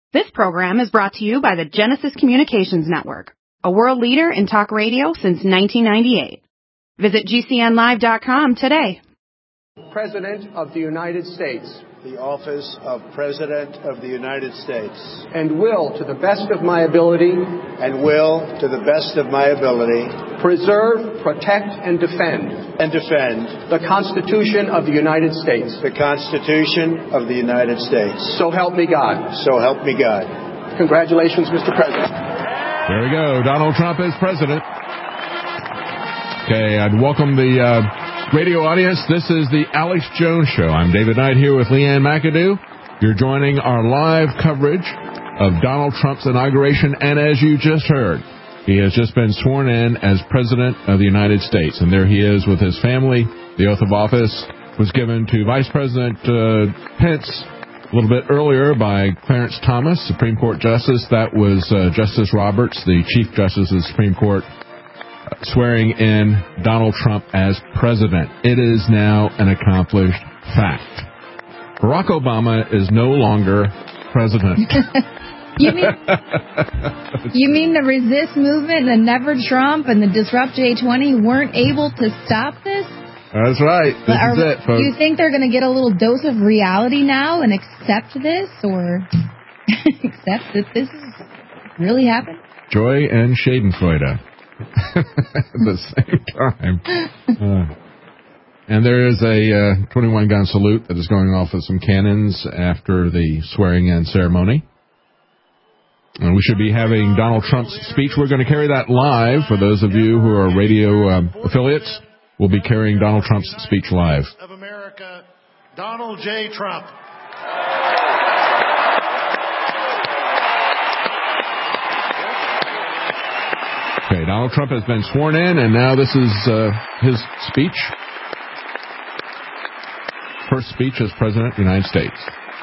This program is brought to you by the Genesis Communications Network, a world leader in talk radio since 1998. Visit GCNlive.com today. President of the United States. The office of President of the United States. And will, to the best of my ability. And will, to the best of my ability. Preserve, protect, and defend. And defend. The Constitution of the United States. The Constitution of the United States. So help me God. So help me God. Congratulations, Mr. President. There we go. Donald Trump is president. Okay, I'd welcome the radio audience. This is the Alex Jones Show. I'm David Knight here with Leanne McAdoo. You're joining our live coverage of Donald Trump's inauguration, and as you just heard, he has just been sworn in as President of the United States, and there he is with his family. The oath of office was given to Vice President Pence a little bit earlier by Clarence Thomas, Supreme Court Justice. That was Justice Roberts, the Chief Justice of the Supreme Court, swearing in Donald Trump as president. It is now an accomplished fact. Barack Obama is no longer president. You mean the Resist movement, the Never Trump, and the Disrupt J20 weren't able to stop this? That's right. This is it, folks. Do you think they're going to get a little dose of reality now and accept this, or accept that this is really happened? Joy and Schadenfreude. At the same time. And there is a 21-gun salute that is going off with some cannons after the swearing-in ceremony. And we should be having Donald Trump's speech. We're going to carry that live. For those of you who are radio affiliates, we'll be carrying Donald Trump's speech live. Of America, Donald J. Trump. Okay, Donald Trump has been sworn in, and now this is his speech. First speech as President of the United States.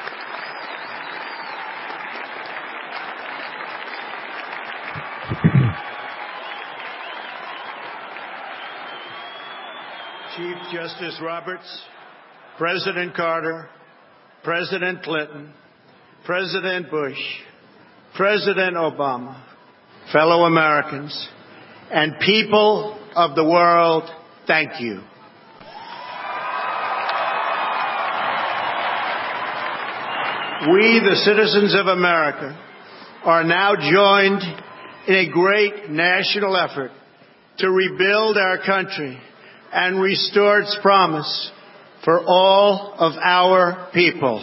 Chief Justice Roberts, President Carter, President Clinton, President Bush, President Obama, fellow Americans, and people of the world, thank you. We, the citizens of America, are now joined in a great national effort to rebuild our country and restore its promise for all of our people.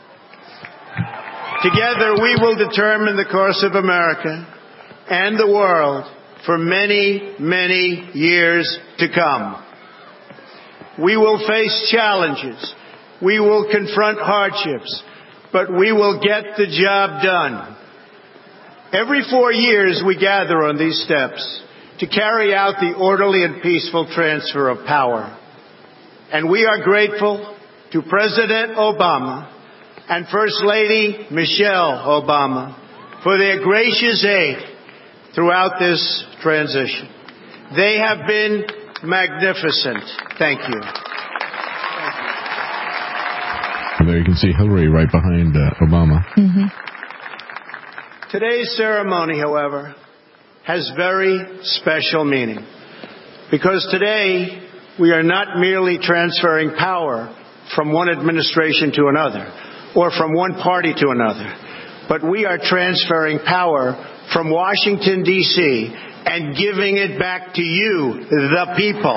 Together, we will determine the course of America and the world for many, many years to come. We will face challenges. We will confront hardships, but we will get the job done. Every 4 years, we gather on these steps to carry out the orderly and peaceful transfer of power. And we are grateful to President Obama and First Lady Michelle Obama for their gracious aid throughout this transition. They have been magnificent. Thank you. There you can see Hillary right behind Obama. Mm-hmm. Today's ceremony, however, has very special meaning, because today we are not merely transferring power from one administration to another or from one party to another, but we are transferring power from Washington, D.C. and giving it back to you, the people.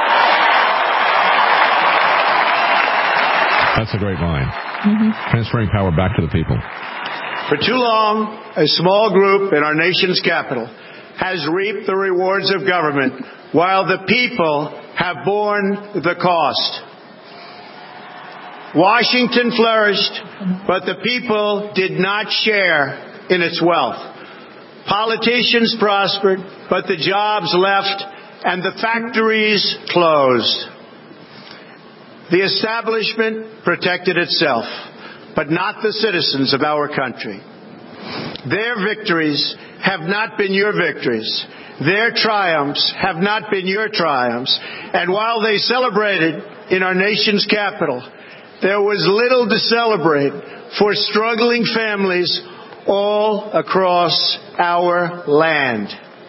That's a great line. Mm-hmm. Transferring power back to the people. For too long, a small group in our nation's capital has reaped the rewards of government while the people have borne the cost. Washington flourished, but the people did not share in its wealth. Politicians prospered, but the jobs left and the factories closed. The establishment protected itself, but not the citizens of our country. Their victories have not been your victories. Their triumphs have not been your triumphs. And while they celebrated in our nation's capital, there was little to celebrate for struggling families all across our land.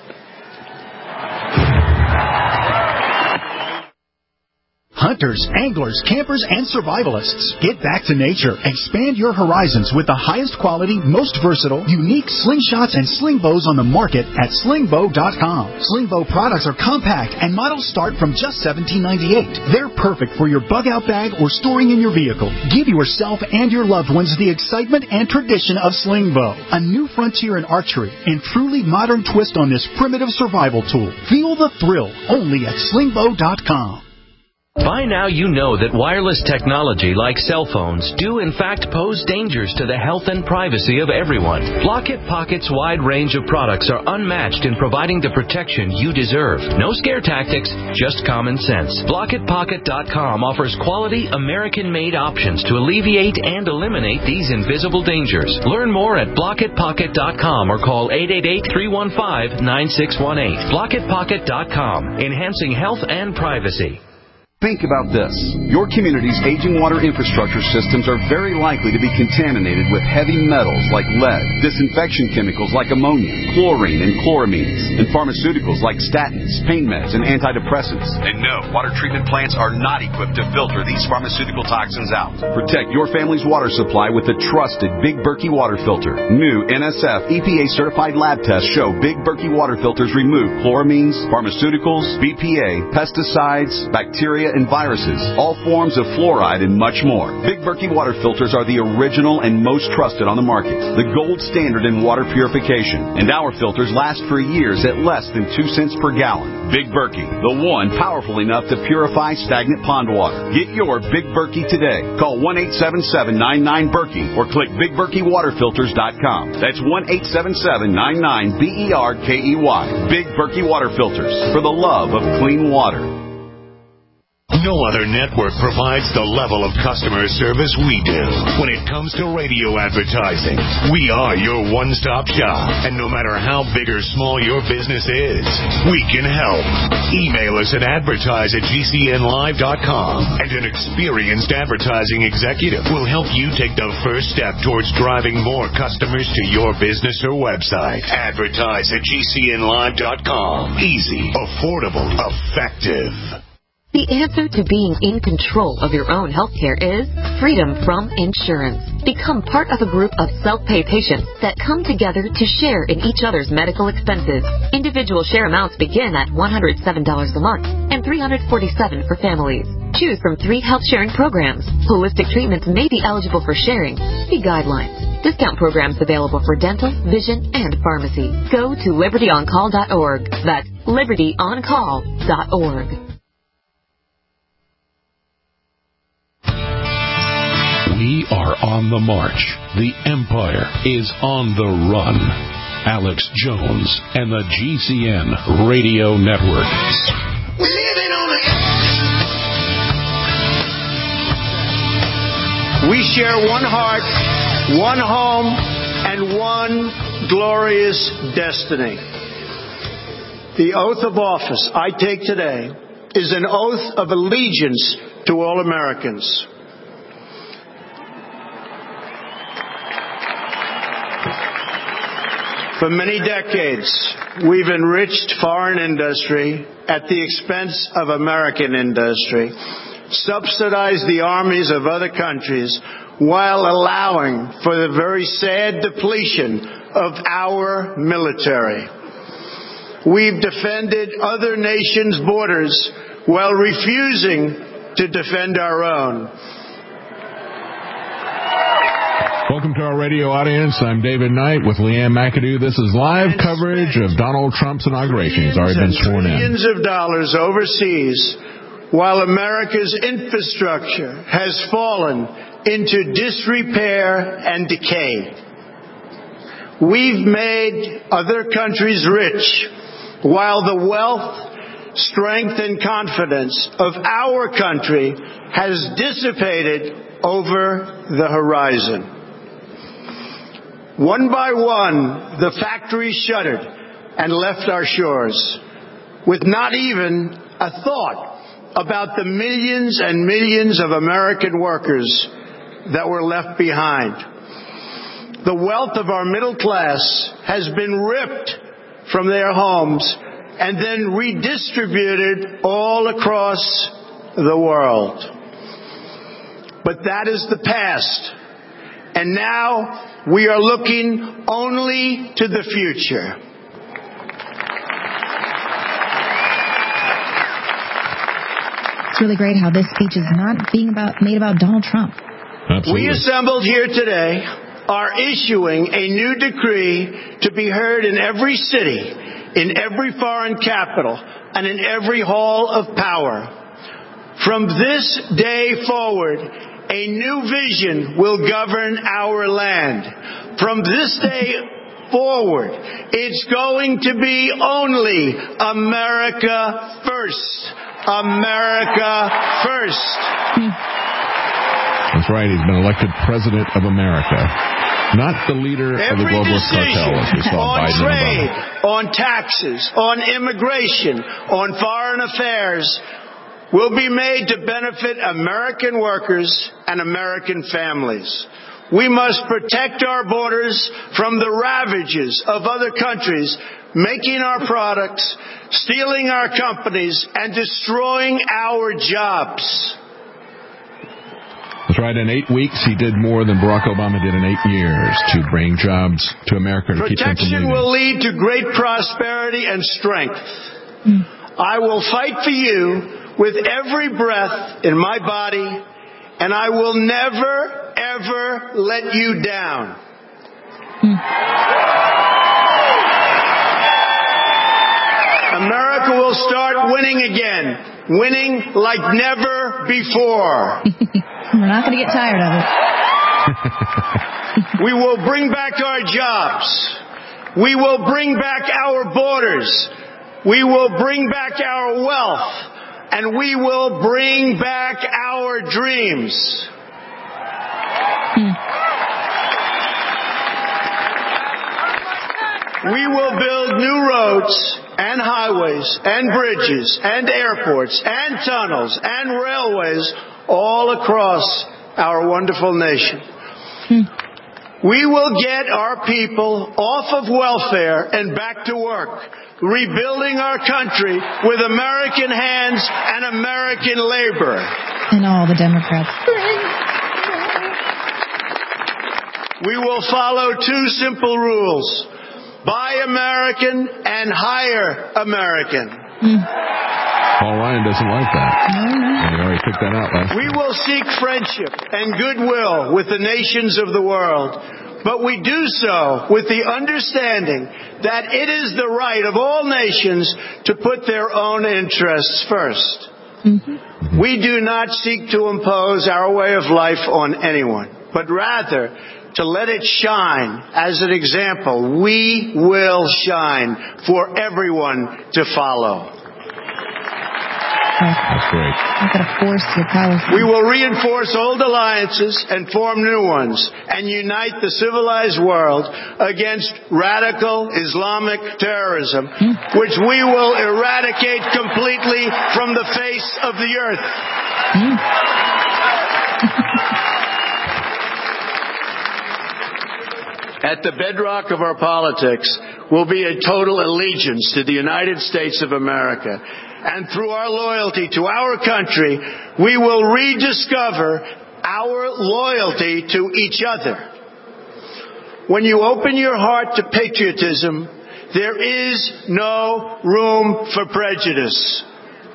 Hunters, anglers, campers, and survivalists. Get back to nature. Expand your horizons with the highest quality, most versatile, unique slingshots and sling bows on the market at slingbow.com. Slingbow products are compact and models start from just $17.98. They're perfect for your bug-out bag or storing in your vehicle. Give yourself and your loved ones the excitement and tradition of Slingbow, a new frontier in archery and truly modern twist on this primitive survival tool. Feel the thrill only at slingbow.com. By now you know that wireless technology like cell phones do in fact pose dangers to the health and privacy of everyone. Blockit Pocket's wide range of products are unmatched in providing the protection you deserve. No scare tactics, just common sense. BlockitPocket.com offers quality American-made options to alleviate and eliminate these invisible dangers. Learn more at BlockitPocket.com or call 888-315-9618. BlockitPocket.com, enhancing health and privacy. Think about this. Your community's aging water infrastructure systems are very likely to be contaminated with heavy metals like lead, disinfection chemicals like ammonia, chlorine and chloramines, and pharmaceuticals like statins, pain meds, and antidepressants. And no, water treatment plants are not equipped to filter these pharmaceutical toxins out. Protect your family's water supply with the trusted Big Berkey water filter. New NSF EPA-certified lab tests show Big Berkey water filters remove chloramines, pharmaceuticals, BPA, pesticides, bacteria, and viruses, all forms of fluoride, and much more. Big Berkey water filters are the original and most trusted on the market, the gold standard in water purification, and our filters last for years at less than 2 cents per gallon. Big Berkey, the one powerful enough to purify stagnant pond water. Get your Big Berkey today. Call 1-877-99-BERKEY or click BigBerkeyWaterFilters.com. That's 1-877-99-BERKEY. Big Berkey Water Filters, for the love of clean water. No other network provides the level of customer service we do. When it comes to radio advertising, we are your one-stop shop. And no matter how big or small your business is, we can help. Email us at advertise@gcnlive.com, and an experienced advertising executive will help you take the first step towards driving more customers to your business or website. Advertise@gcnlive.com. Easy, affordable, effective. The answer to being in control of your own healthcare is freedom from insurance. Become part of a group of self-pay patients that come together to share in each other's medical expenses. Individual share amounts begin at $107 a month and $347 for families. Choose from 3 health-sharing programs. Holistic treatments may be eligible for sharing. See guidelines. Discount programs available for dental, vision, and pharmacy. Go to libertyoncall.org. That's libertyoncall.org. We are on the march. The empire is on the run. Alex Jones and the GCN Radio Network. We're living on the We share one heart, one home, and one glorious destiny. The oath of office I take today is an oath of allegiance to all Americans. For many decades, we've enriched foreign industry at the expense of American industry, subsidized the armies of other countries while allowing for the very sad depletion of our military. We've defended other nations' borders while refusing to defend our own. Welcome to our radio audience. I'm David Knight with Leanne McAdoo. This is live coverage of Donald Trump's inauguration. He's already been sworn in. Billions of dollars overseas, while America's infrastructure has fallen into disrepair and decay. We've made other countries rich, while the wealth, strength, and confidence of our country has dissipated over the horizon. One by one, the factories shuttered and left our shores, with not even a thought about the millions and millions of American workers that were left behind. The wealth of our middle class has been ripped from their homes and then redistributed all across the world. But that is the past. And now we are looking only to the future. It's really great how this speech is not being made about Donald Trump. Absolutely. We assembled here today are issuing a new decree to be heard in every city, in every foreign capital, and in every hall of power. From this day forward, a new vision will govern our land. From this day forward, it's going to be only America first. America first. That's right. He's been elected president of America, not the leader of the globalist cartel, as we saw on Biden trade, and Obama. on taxes, on immigration, on foreign affairs will be made to benefit American workers and American families. We must protect our borders from the ravages of other countries making our products, stealing our companies, and destroying our jobs. That's right. In 8 weeks, he did more than Barack Obama did in 8 years to bring jobs to America to keep them from Protection leaving. will lead to great prosperity and strength. I will fight for you with every breath in my body, and I will never, ever let you down. America will start winning again, winning like never before. We're not going to get tired of it. We will bring back our jobs. We will bring back our borders. We will bring back our wealth. And we will bring back our dreams. We will build new roads and highways and bridges and airports and tunnels and railways all across our wonderful nation. We will get our people off of welfare and back to work, rebuilding our country with American hands and American labor. And all the Democrats. We will follow two simple rules. Buy American and hire American. Paul Ryan doesn't like that. And he already picked that out last We will seek friendship and goodwill with the nations of the world, but we do so with the understanding that it is the right of all nations to put their own interests first. We do not seek to impose our way of life on anyone, but rather to let it shine as an example. We will shine for everyone to follow. That's great. You're going to force your policy. We will reinforce old alliances and form new ones and unite the civilized world against radical Islamic terrorism, which we will eradicate completely from the face of the earth. At the bedrock of our politics will be a total allegiance to the United States of America. And through our loyalty to our country, we will rediscover our loyalty to each other. When you open your heart to patriotism, there is no room for prejudice.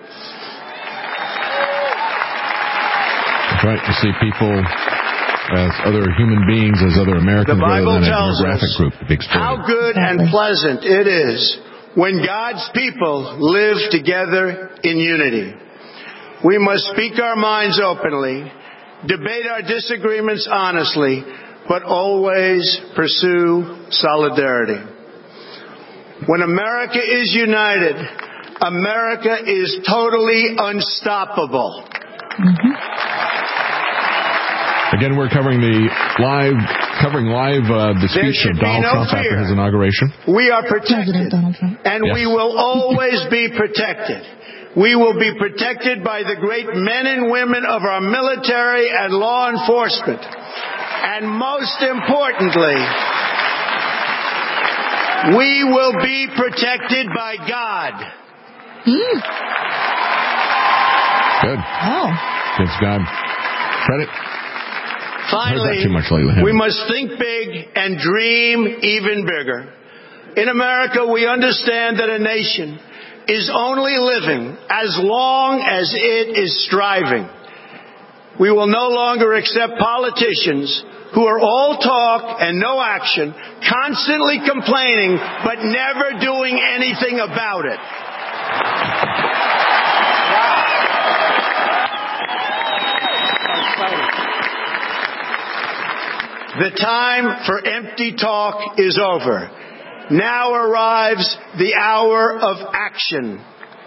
That's right. To see people as other human beings, as other Americans, rather than a demographic group to be exploited. How good and pleasant it is when God's people live together in unity. We must speak our minds openly, debate our disagreements honestly, but always pursue solidarity. When America is united, America is totally unstoppable. Again, we're covering live the speech of Donald Trump after his inauguration. We are protected, and we will always be protected. We will be protected by the great men and women of our military and law enforcement. And most importantly, we will be protected by God. Good. Oh. Gives God credit. Finally, too much lately, we must think big and dream even bigger. In America, we understand that a nation is only living as long as it is striving. We will no longer accept politicians who are all talk and no action, constantly complaining but never doing anything about it. The time for empty talk is over. Now arrives the hour of action.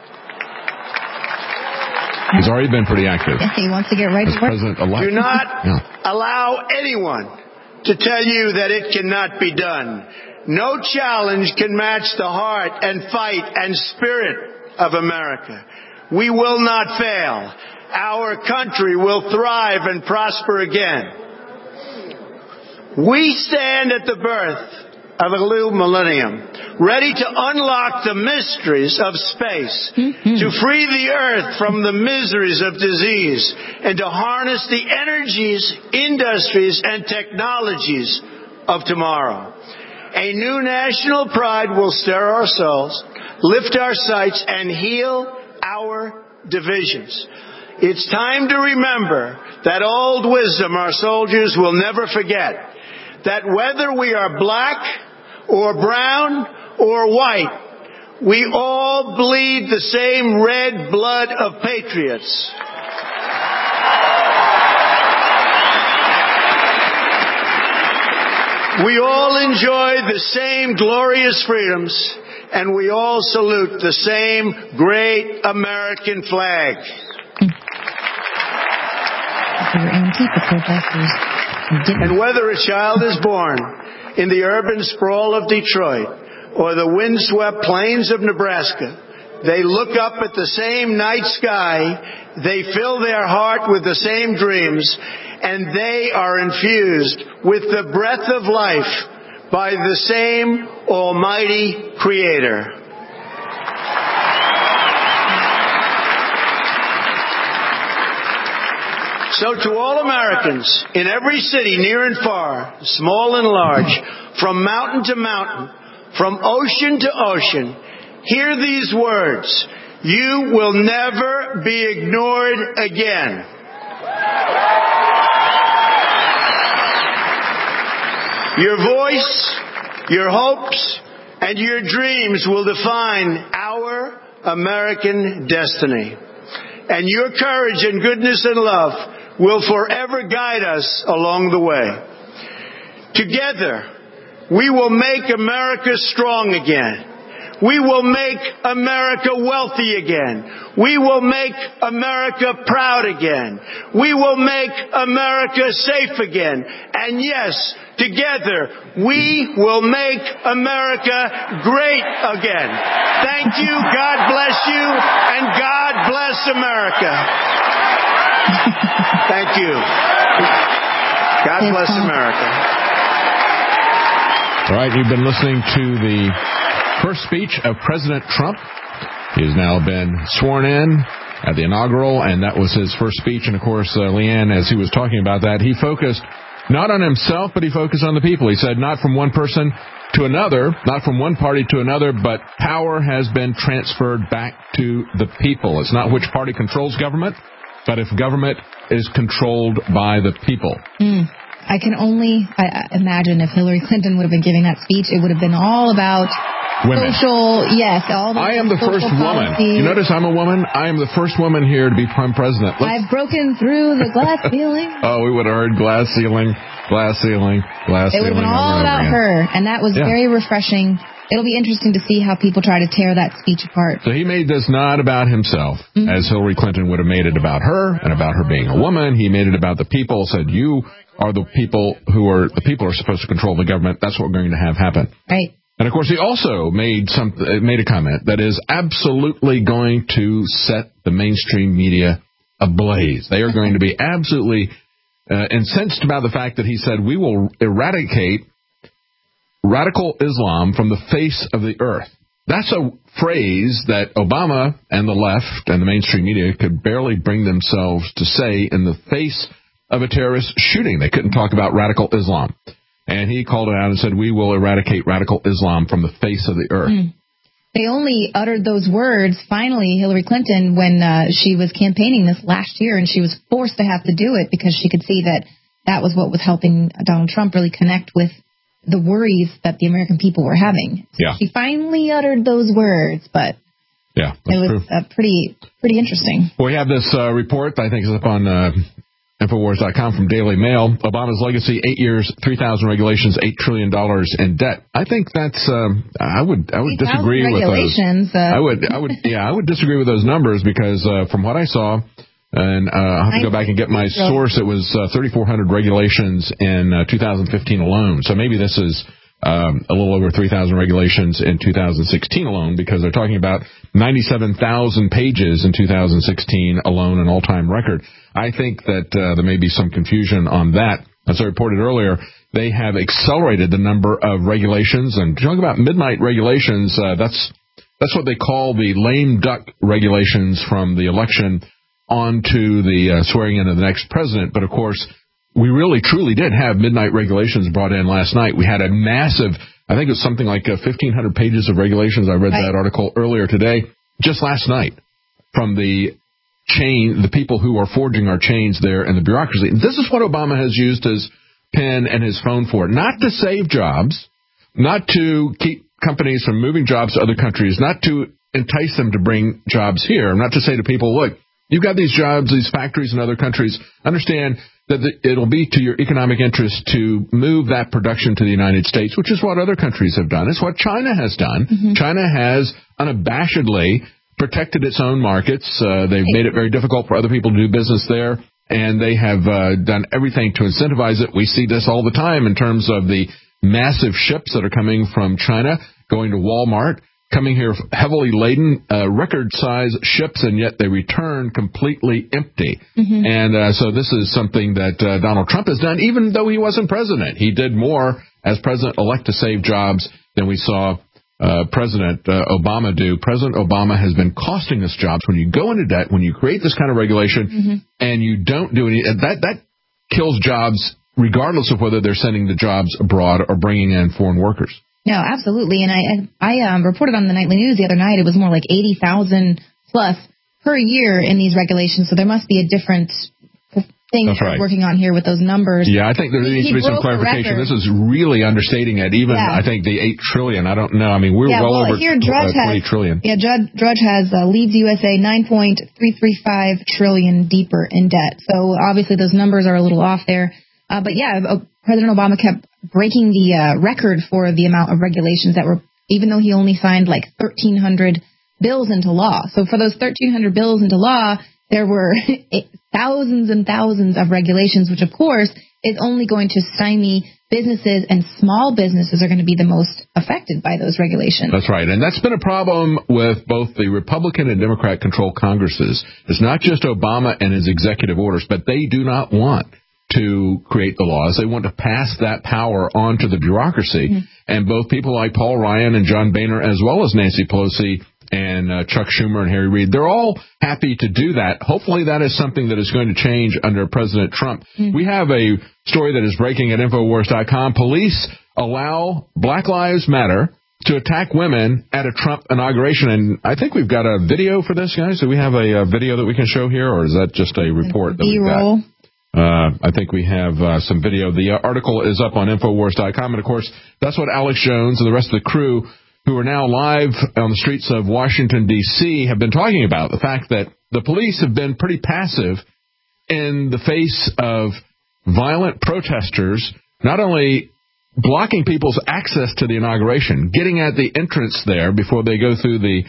He's already been pretty active. Yes, he wants to get right to work. President-elect. Do not allow anyone to tell you that it cannot be done. No challenge can match the heart and fight and spirit of America. We will not fail. Our country will thrive and prosper again. We stand at the birth of a new millennium, ready to unlock the mysteries of space, to free the earth from the miseries of disease, and to harness the energies, industries, and technologies of tomorrow. A new national pride will stir our souls, lift our sights, and heal our divisions. It's time to remember that old wisdom our soldiers will never forget, that whether we are black or brown or white, we all bleed the same red blood of patriots. We all enjoy the same glorious freedoms, and we all salute the same great American flag. And whether a child is born in the urban sprawl of Detroit or the windswept plains of Nebraska, they look up at the same night sky, they fill their heart with the same dreams, and they are infused with the breath of life by the same almighty Creator. So to all Americans, in every city, near and far, small and large, from mountain to mountain, from ocean to ocean, hear these words: you will never be ignored again. Your voice, your hopes, and your dreams will define our American destiny. And your courage and goodness and love will forever guide us along the way. Together, we will make America strong again. We will make America wealthy again. We will make America proud again. We will make America safe again. And yes, together, we will make America great again. Thank you, God bless you, and God bless America. Thank you. God bless America. All right, you've been listening to the first speech of President Trump. He has now been sworn in at the inaugural, and that was his first speech. And, of course, Leanne, as he was talking about that, he focused not on himself, but he focused on the people. He said not from one person to another, not from one party to another, but power has been transferred back to the people. It's not which party controls government, but if government is controlled by the people. I can only imagine if Hillary Clinton would have been giving that speech, it would have been all about women. Social, yes. All the I am the first woman. You notice I'm a woman? I am the first woman here to be prime president. I've broken through the glass ceiling. Oh, we would have heard glass ceiling, glass ceiling, glass ceiling. It would have been all about her, and that was very refreshing. It'll be interesting to see how people try to tear that speech apart. So he made this not about himself, as Hillary Clinton would have made it about her and about her being a woman. He made it about the people, said you are the people are supposed to control the government. That's what we're going to have happen. Right. And, of course, he also made a comment that is absolutely going to set the mainstream media ablaze. They are going to be absolutely incensed about the fact that he said, we will eradicate radical Islam from the face of the earth. That's a phrase that Obama and the left and the mainstream media could barely bring themselves to say in the face of a terrorist shooting. They couldn't talk about radical Islam. And he called it out and said, we will eradicate radical Islam from the face of the earth. They only uttered those words, finally, Hillary Clinton, when she was campaigning this last year, and she was forced to have to do it because she could see that that was what was helping Donald Trump really connect with the worries that the American people were having. So yeah. She finally uttered those words, but yeah, it was pretty interesting. Well, we have this report that I think is up on Infowars.com from Daily Mail. Obama's legacy: 8 years, 3,000 regulations, $8 trillion in debt. I think that's I would disagree with those. I would disagree with those numbers because from what I saw. And I'll have to go back and get my source. It was 3,400 regulations in 2015 alone. So maybe this is a little over 3,000 regulations in 2016 alone, because they're talking about 97,000 pages in 2016 alone, an all-time record. I think that there may be some confusion on that. As I reported earlier, they have accelerated the number of regulations. And talking about midnight regulations, that's what they call the lame duck regulations from the election onto the swearing in of the next president. But, of course, we really, truly did have midnight regulations brought in last night. We had a massive, I think it was something like 1,500 pages of regulations. I read that article earlier today, just last night, from the people who are forging our chains there in the bureaucracy. And this is what Obama has used his pen and his phone for, not to save jobs, not to keep companies from moving jobs to other countries, not to entice them to bring jobs here, not to say to people, look, you've got these jobs, these factories in other countries. Understand that it'll be to your economic interest to move that production to the United States, which is what other countries have done. It's what China has done. Mm-hmm. China has unabashedly protected its own markets. They've made it very difficult for other people to do business there, and they have done everything to incentivize it. We see this all the time in terms of the massive ships that are coming from China, going to Walmart, coming here heavily laden, record-size ships, and yet they return completely empty. Mm-hmm. And so this is something that Donald Trump has done, even though he wasn't president. He did more as president-elect to save jobs than we saw President Obama do. President Obama has been costing us jobs. When you go into debt, when you create this kind of regulation, mm-hmm. and you don't do any, that kills jobs regardless of whether they're sending the jobs abroad or bringing in foreign workers. No, absolutely. And I reported on the Nightly News the other night, it was more like 80,000 plus per year in these regulations. So there must be a different thing they're working on here with those numbers. Yeah, I think there needs to be some clarification. This is really understating it. Even, I think, the $8 trillion. I don't know. I mean, we're well over here, $20 trillion. Yeah, Drudge has leads USA $9.335 trillion deeper in debt. So obviously those numbers are a little off there. But yeah, President Obama kept breaking the record for the amount of regulations that were, even though he only signed like 1,300 bills into law. So for those 1,300 bills into law, there were thousands and thousands of regulations, which of course is only going to stymie businesses, and small businesses are going to be the most affected by those regulations. That's right. And that's been a problem with both the Republican and Democrat-controlled Congresses. It's not just Obama and his executive orders, but they do not want to create the laws. They want to pass that power on to the bureaucracy. Mm-hmm. And both people like Paul Ryan and John Boehner, as well as Nancy Pelosi and Chuck Schumer and Harry Reid, they're all happy to do that. Hopefully that is something that is going to change under President Trump. Mm-hmm. We have a story that is breaking at Infowars.com. Police allow Black Lives Matter to attack women at a Trump inauguration. And I think we've got a video for this, guys. Do we have a video that we can show here, or is that just a report that we've got? I think we have some video. The article is up on Infowars.com. And, of course, that's what Alex Jones and the rest of the crew who are now live on the streets of Washington, D.C., have been talking about, the fact that the police have been pretty passive in the face of violent protesters, not only blocking people's access to the inauguration, getting at the entrance there before they go through the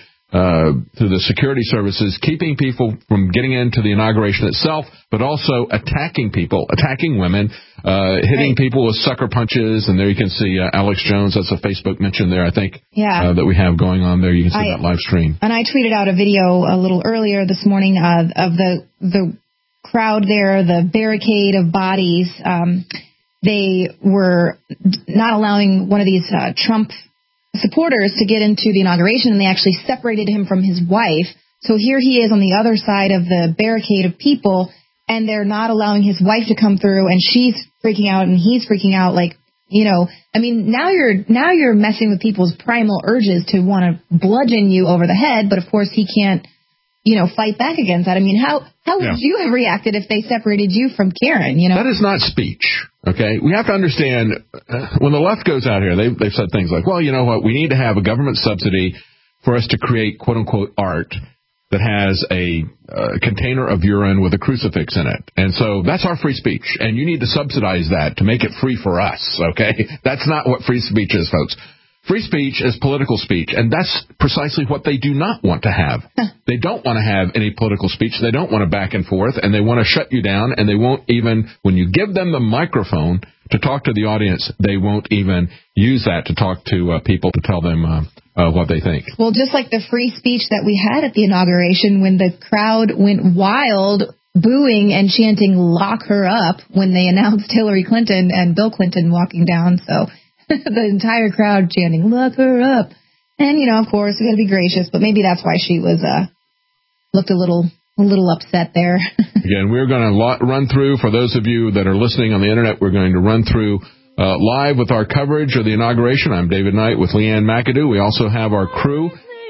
security services, keeping people from getting into the inauguration itself, but also attacking people, attacking women, hitting people with sucker punches. And there you can see Alex Jones. That's a Facebook mention there, I think, that we have going on there. You can see that live stream. And I tweeted out a video a little earlier this morning of the crowd there, the barricade of bodies, they were not allowing one of these Trump supporters to get into the inauguration, and they actually separated him from his wife. So here he is on the other side of the barricade of people, and they're not allowing his wife to come through, and she's freaking out, and he's freaking out. Like, you know, I mean, now you're messing with people's primal urges to want to bludgeon you over the head, but of course he can't, you know, fight back against that. I mean, how would you have reacted if they separated you from Karen, you know? That is not speech, okay? We have to understand, when the left goes out here, they've said things like, well, you know what, we need to have a government subsidy for us to create, quote-unquote, art that has a container of urine with a crucifix in it. And so that's our free speech, and you need to subsidize that to make it free for us, okay? That's not what free speech is, folks. Free speech is political speech, and that's precisely what they do not want to have. They don't want to have any political speech. They don't want to back and forth, and they want to shut you down, and they won't even, when you give them the microphone to talk to the audience, they won't even use that to talk to people to tell them what they think. Well, just like the free speech that we had at the inauguration when the crowd went wild, booing and chanting, "Lock her up," when they announced Hillary Clinton and Bill Clinton walking down, so... the entire crowd chanting, "Lock her up." And, you know, of course, we got to be gracious, but maybe that's why she was looked a little upset there. Again, we're going to run through, for those of you that are listening on the Internet, we're going to run through live with our coverage of the inauguration. I'm David Knight with Leanne McAdoo. We also have our crew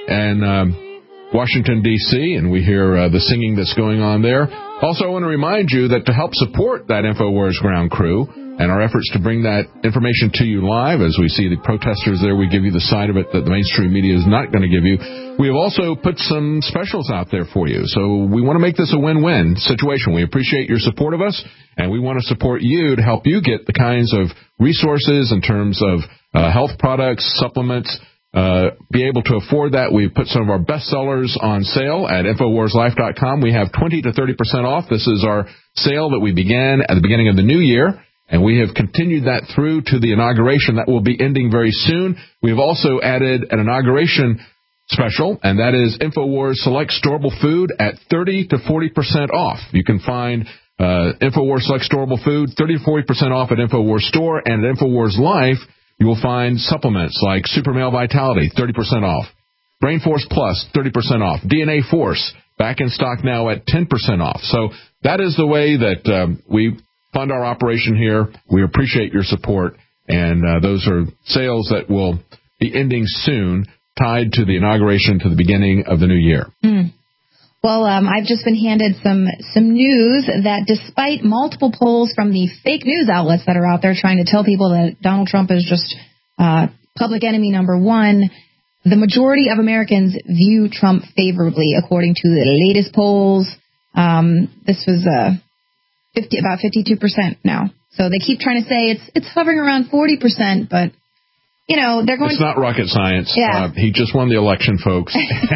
in Washington, D.C., and we hear the singing that's going on there. Also, I want to remind you that to help support that InfoWars ground crew, and our efforts to bring that information to you live, as we see the protesters there, we give you the side of it that the mainstream media is not going to give you. We have also put some specials out there for you. So we want to make this a win-win situation. We appreciate your support of us, and we want to support you to help you get the kinds of resources in terms of health products, supplements, be able to afford that. We've put some of our best sellers on sale at InfoWarsLife.com. We have 20 to 30% off. This is our sale that we began at the beginning of the new year. And we have continued that through to the inauguration. That will be ending very soon. We have also added an inauguration special, and that is InfoWars Select Storable Food at 30 to 40% off. You can find InfoWars Select Storable Food 30 to 40% off at InfoWars Store, and at InfoWars Life, you will find supplements like Super Male Vitality, 30% off. Brain Force Plus, 30% off. DNA Force, back in stock now at 10% off. So that is the way that we fund our operation here. We appreciate your support, and those are sales that will be ending soon, tied to the inauguration, to the beginning of the new year. Well, I've just been handed some news that despite multiple polls from the fake news outlets that are out there trying to tell people that Donald Trump is just public enemy number one, the majority of Americans view Trump favorably, according to the latest polls. This was about 52% now. So they keep trying to say it's hovering around 40%, but you know, they're going. It's not rocket science. Yeah. He just won the election, folks.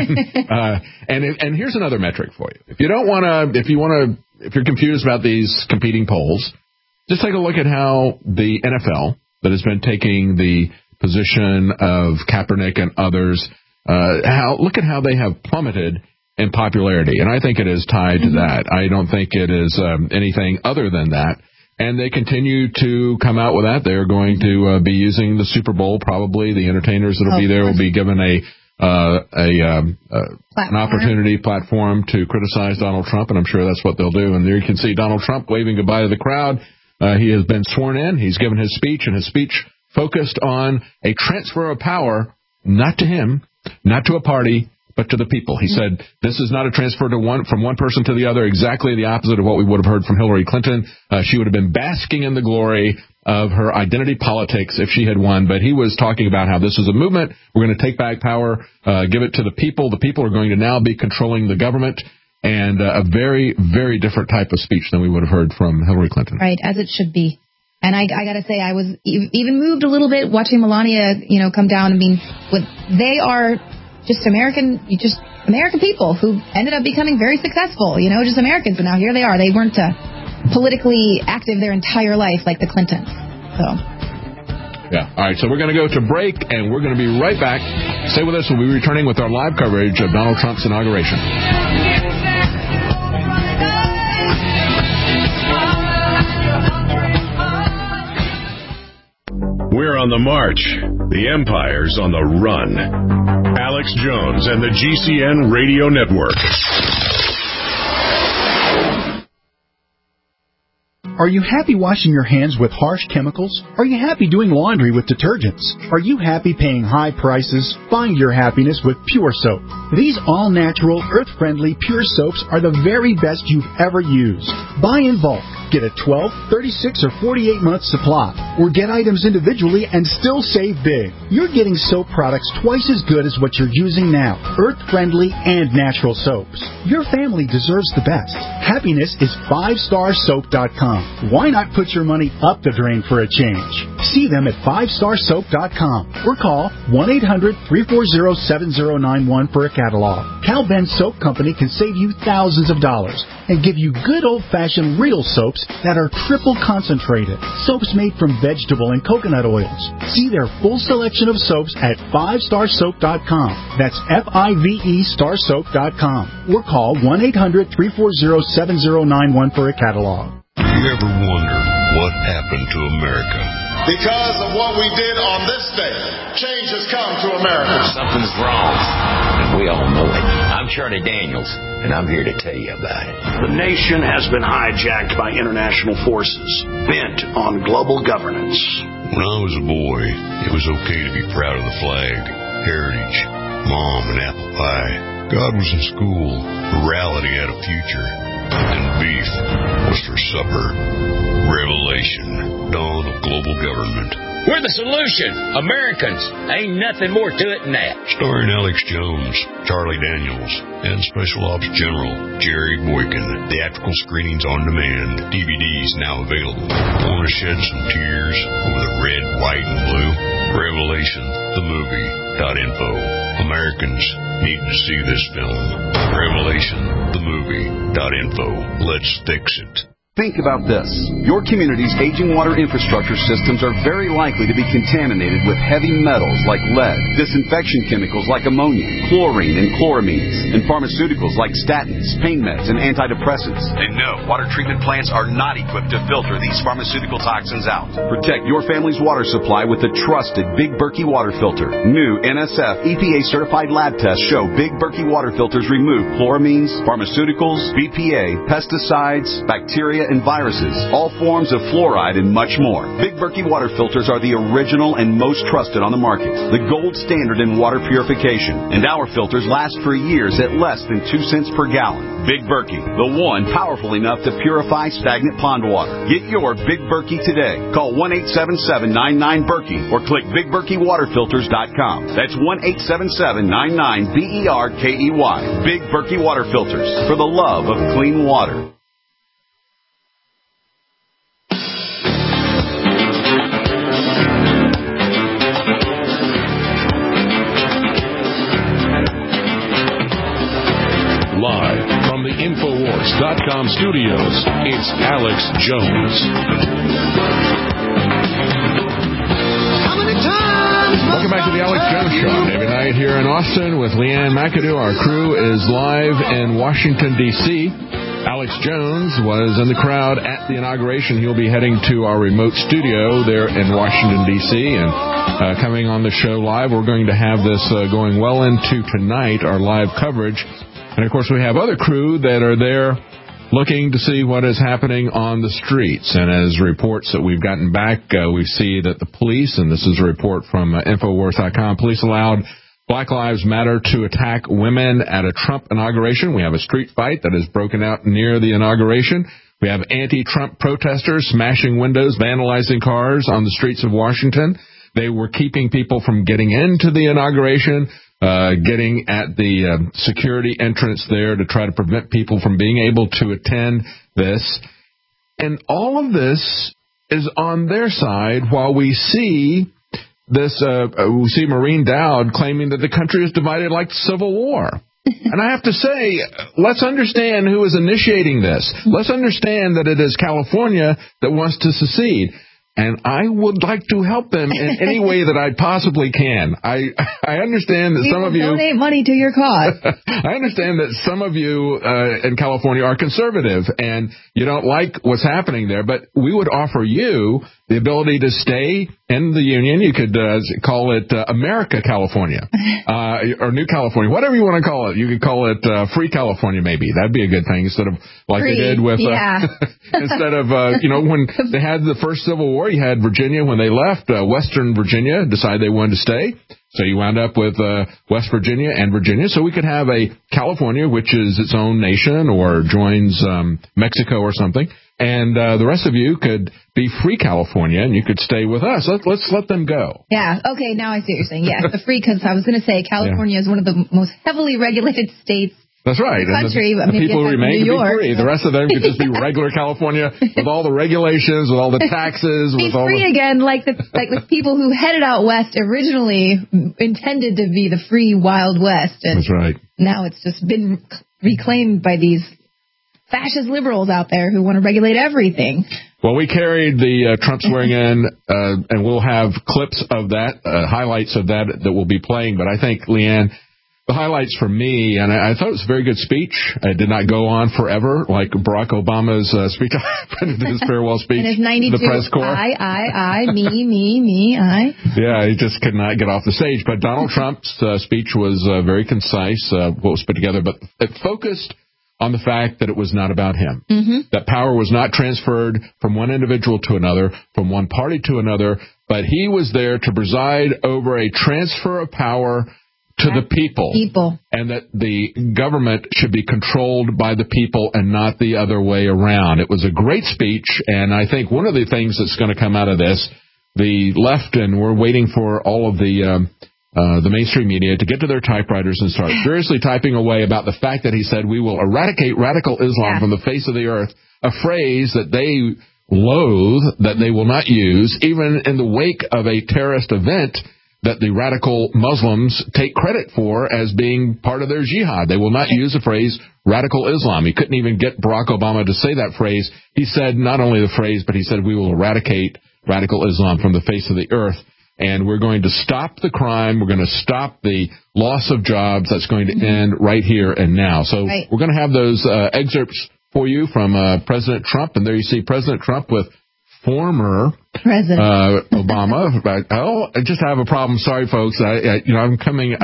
And here's another metric for you. If you're confused about these competing polls, just take a look at how the NFL, that has been taking the position of Kaepernick and others, look at how they have plummeted in popularity. And I think it is tied to that. I don't think it is anything other than that. And they continue to come out with that. They're going to be using the Super Bowl, probably. The entertainers that will be there will be given an opportunity platform to criticize Donald Trump, and I'm sure that's what they'll do. And there you can see Donald Trump waving goodbye to the crowd. He has been sworn in. He's given his speech, and his speech focused on a transfer of power, not to him, not to a party, but to the people. He said, this is not a transfer from one person to the other, exactly the opposite of what we would have heard from Hillary Clinton. She would have been basking in the glory of her identity politics if she had won. But he was talking about how this is a movement. We're going to take back power, give it to the people. The people are going to now be controlling the government. And a very, very different type of speech than we would have heard from Hillary Clinton. Right, as it should be. And I got to say, I was even moved a little bit watching Melania, come down. I mean, they are just American people who ended up becoming very successful, just Americans. But now here they are. They weren't politically active their entire life like the Clintons. So. Yeah. All right. So we're going to go to break, and we're going to be right back. Stay with us. We'll be returning with our live coverage of Donald Trump's inauguration. We're on the march. The empire's on the run. Alex Jones and the GCN Radio Network. Are you happy washing your hands with harsh chemicals? Are you happy doing laundry with detergents? Are you happy paying high prices? Find your happiness with Pure Soap. These all-natural, earth-friendly Pure Soaps are the very best you've ever used. Buy in bulk. Get a 12, 36, or 48-month supply. Or get items individually and still save big. You're getting soap products twice as good as what you're using now. Earth-friendly and natural soaps. Your family deserves the best. Happiness is 5starsoap.com. Why not put your money up the drain for a change? See them at 5starsoap.com or call 1-800-340-7091 for a catalog. Cal Ben Soap Company can save you thousands of dollars and give you good old-fashioned real soaps that are triple concentrated. Soaps made from vegetable and coconut oils. See their full selection of soaps at 5starsoap.com. That's F-I-V-E starsoap.com. Or call 1-800-340-7091 for a catalog. You ever wonder what happened to America? Because of what we did on this day, change has come to America. Something's wrong, and we all know it. I'm Charlie Daniels, and I'm here to tell you about it. The nation has been hijacked by international forces bent on global governance. When I was a boy, it was okay to be proud of the flag, heritage, mom, and apple pie. God was in school, morality had a future, and beef was for supper. Revelation, dawn of global government. We're the solution. Americans. Ain't nothing more to it than that. Starring Alex Jones, Charlie Daniels, and Special Ops General Jerry Boykin. Theatrical screenings on demand. DVDs now available. Want to shed some tears over the red, white, and blue? RevelationTheMovie.info. Americans need to see this film. RevelationTheMovie.info. Let's fix it. Think about this. Your community's aging water infrastructure systems are very likely to be contaminated with heavy metals like lead, disinfection chemicals like ammonia, chlorine and chloramines, and pharmaceuticals like statins, pain meds, and antidepressants. And no, water treatment plants are not equipped to filter these pharmaceutical toxins out. Protect your family's water supply with the trusted Big Berkey water filter. New NSF EPA-certified lab tests show Big Berkey water filters remove chloramines, pharmaceuticals, BPA, pesticides, bacteria, and viruses, all forms of fluoride, and much more. Big Berkey water filters are the original and most trusted on the market, the gold standard in water purification, and our filters last for years at less than 2 cents per gallon. Big Berkey, the one powerful enough to purify stagnant pond water. Get your Big Berkey today. Call 1-877-99-BERKEY or click BigBerkeyWaterFilters.com. That's 1-877-99-BERKEY. Big Berkey water filters, for the love of clean water. Live from the Infowars.com studios, it's Alex Jones. Welcome back to the Alex Jones Show. David Knight here in Austin with Leanne McAdoo. Our crew is live in Washington, D.C. Alex Jones was in the crowd at the inauguration. He'll be heading to our remote studio there in Washington, D.C. and coming on the show live. We're going to have this going well into tonight, our live coverage. And, of course, we have other crew that are there looking to see what is happening on the streets. And as reports that we've gotten back, we see that the police, and this is a report from Infowars.com, police allowed Black Lives Matter to attack women at a Trump inauguration. We have a street fight that has broken out near the inauguration. We have anti-Trump protesters smashing windows, vandalizing cars on the streets of Washington. They were keeping people from getting into the inauguration, getting at the security entrance there to try to prevent people from being able to attend this. And all of this is on their side while we see this, we see Maureen Dowd claiming that the country is divided like the Civil War. And I have to say, let's understand who is initiating this. Let's understand that it is California that wants to secede. and I would like to help them in any way that I possibly can. I understand that some of you donate money to your cause. I understand that some of you in California are conservative and you don't like what's happening there, but we would offer you the ability to stay in the union. You could call it America California or New California, whatever you want to call it. You could call it Free California, maybe. That'd be a good thing instead of like Free, they did with instead of when they had the first Civil War, you had Virginia when they left. Western Virginia decided they wanted to stay. So you wound up with West Virginia and Virginia. So we could have a California, which is its own nation or joins Mexico or something. And the rest of you could be Free California, and you could stay with us. Let's let them go. Yeah. Okay, now I see what you're saying. Yes, the free, because I was going to say California is one of the most heavily regulated states. That's right. In the country. And the people who remain New York, could be free. The rest of them could just be regular California with all the regulations, with all the taxes. Be with all free again, like the people who headed out west originally intended to be the free Wild West. And that's right. Now it's just been reclaimed by these fascist liberals out there who want to regulate everything. Well, we carried the Trump swearing in, and we'll have clips of that, highlights of that we'll be playing. But I think, Leanne, the highlights for me, and I thought it was a very good speech. It did not go on forever like Barack Obama's speech, his farewell speech. And his 92, the press corps. I, me, I. Yeah, he just could not get off the stage. But Donald Trump's speech was very concise, what was put together, but it focused on the fact that it was not about him. Mm-hmm. That power was not transferred from one individual to another, from one party to another, but he was there to preside over a transfer of power to the people, and that the government should be controlled by the people and not the other way around. It was a great speech, and I think one of the things that's going to come out of this, the left, and we're waiting for all of the mainstream media to get to their typewriters and start seriously typing away about the fact that he said we will eradicate radical Islam from the face of the earth, a phrase that they loathe, that they will not use, even in the wake of a terrorist event that the radical Muslims take credit for as being part of their jihad. They will not use the phrase radical Islam. He couldn't even get Barack Obama to say that phrase. He said not only the phrase, but he said we will eradicate radical Islam from the face of the earth. And we're going to stop the crime. We're going to stop the loss of jobs. That's going to end right here and now. So we're going to have those excerpts for you from President Trump. And there you see President Trump with former President Obama. I just have a problem. Sorry, folks. I'm coming.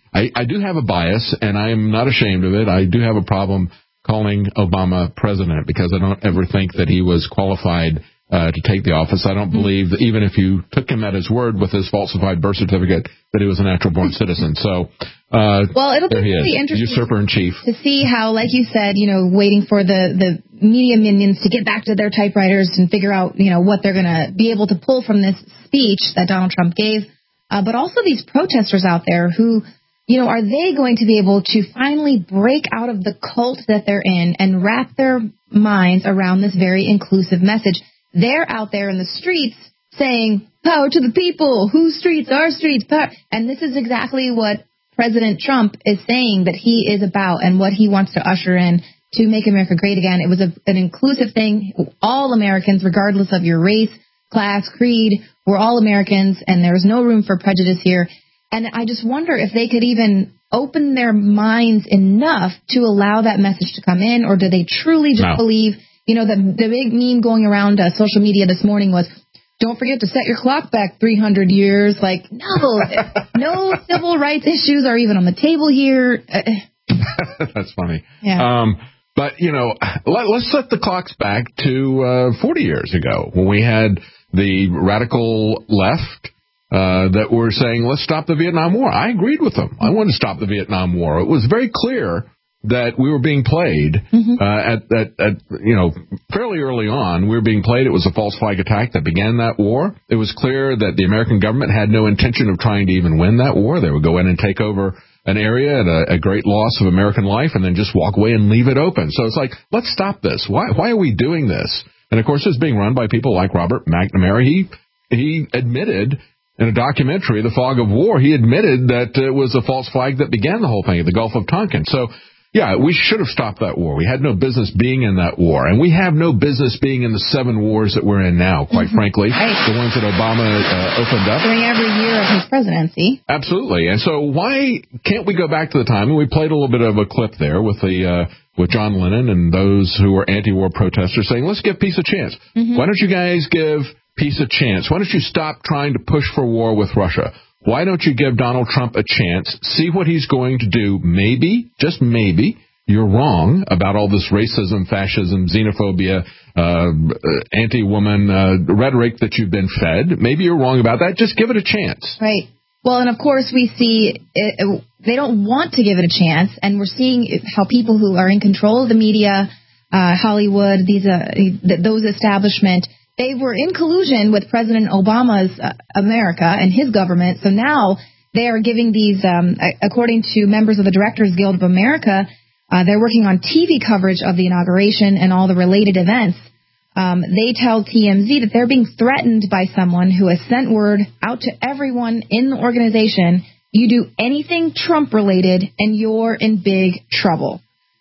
I do have a bias, and I am not ashamed of it. I do have a problem calling Obama president because I don't ever think that he was qualified to take the office. I don't believe that even if you took him at his word with his falsified birth certificate, that he was a natural-born citizen. So, well, it'll be really interesting usurper-in-chief to see how, like you said, waiting for the media minions to get back to their typewriters and figure out, what they're going to be able to pull from this speech that Donald Trump gave. But also these protesters out there who, are they going to be able to finally break out of the cult that they're in and wrap their minds around this very inclusive message? They're out there in the streets saying, power to the people, whose streets, our streets, power. And this is exactly what President Trump is saying that he is about and what he wants to usher in to make America great again. It was an inclusive thing. All Americans, regardless of your race, class, creed, we're all Americans, and there's no room for prejudice here. And I just wonder if they could even open their minds enough to allow that message to come in, or do they truly just believe... the big meme going around social media this morning was, don't forget to set your clock back 300 years. Like, no civil rights issues are even on the table here. That's funny. Yeah. But, let's set the clocks back to 40 years ago when we had the radical left that were saying, let's stop the Vietnam War. I agreed with them. I wanted to stop the Vietnam War. It was very clear that we were being played fairly early on. We were being played. It was a false flag attack that began that war. It was clear that the American government had no intention of trying to even win that war. They would go in and take over an area at a great loss of American life and then just walk away and leave it open. So it's like, let's stop this. Why are we doing this? And, of course, it's being run by people like Robert McNamara. He admitted in a documentary, The Fog of War, he admitted that it was a false flag that began the whole thing at the Gulf of Tonkin. So Yeah, we should have stopped that war. We had no business being in that war. And we have no business being in the 7 wars that we're in now, quite frankly. Right. The ones that Obama opened up. During every year of his presidency. Absolutely. And so why can't we go back to the time, and we played a little bit of a clip there with with John Lennon and those who were anti-war protesters saying, let's give peace a chance. Why don't you guys give peace a chance? Why don't you stop trying to push for war with Russia? Why don't you give Donald Trump a chance, see what he's going to do? Maybe, just maybe, you're wrong about all this racism, fascism, xenophobia, anti-woman rhetoric that you've been fed. Maybe you're wrong about that. Just give it a chance. Right. Well, and of course we see they don't want to give it a chance, and we're seeing how people who are in control of the media, Hollywood, those establishment, they were in collusion with President Obama's America and his government. So now they are giving these, according to members of the Directors Guild of America, they're working on TV coverage of the inauguration and all the related events. They tell TMZ that they're being threatened by someone who has sent word out to everyone in the organization, you do anything Trump-related and you're in big trouble.